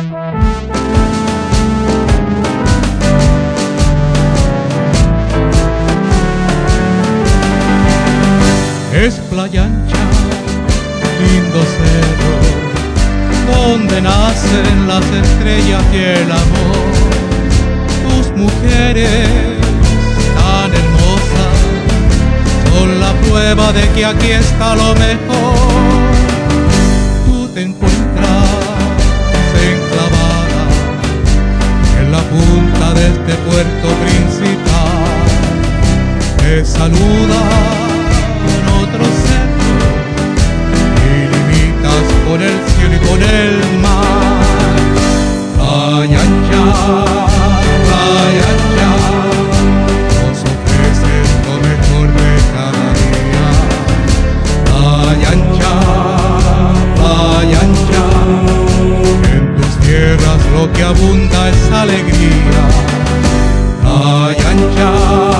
Es playa ancha, lindo cerro, donde nacen las estrellas y el amor. Tus mujeres tan hermosas son la prueba de que aquí está lo mejor. Tú te encuentras enclavada en la punta de este puerto principal. Te saluda otro cerro y limitas con el cielo y con el mar. Playa ancha, nos ofreces lo mejor de cada día. Playa ancha, en tus tierras lo que abunda es alegría. Playa ancha,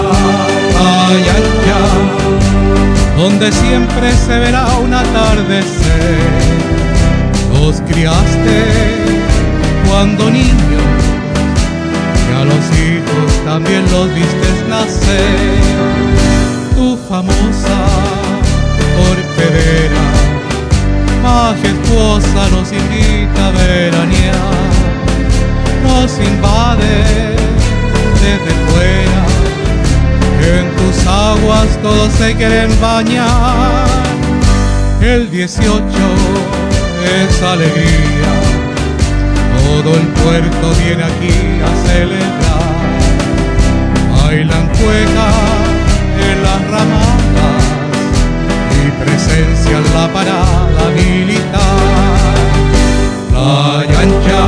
donde siempre se verá un atardecer. Los criaste cuando niños y a los hijos también los vistes nacer. Tu famosa torpedera majestuosa nos invita a veranear. Nos invade desde fuera, en tus aguas todos se quieren bañar. El 18 es alegría, todo el puerto viene aquí a celebrar. Bailan cuecas en las ramadas y presencian la parada militar. Playa ancha,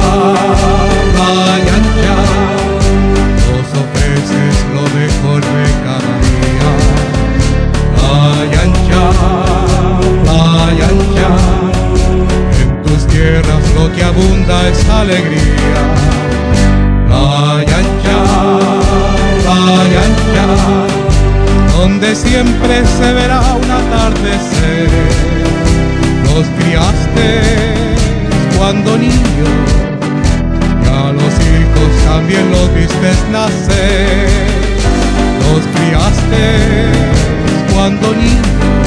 nos ofreces lo mejor de cada día. Playa ancha, en tus tierras lo que abunda es alegría. Playa ancha, donde siempre se verá un atardecer. Los criaste cuando niños y a los hijos también los vistes nacer. Los criaste cuando niños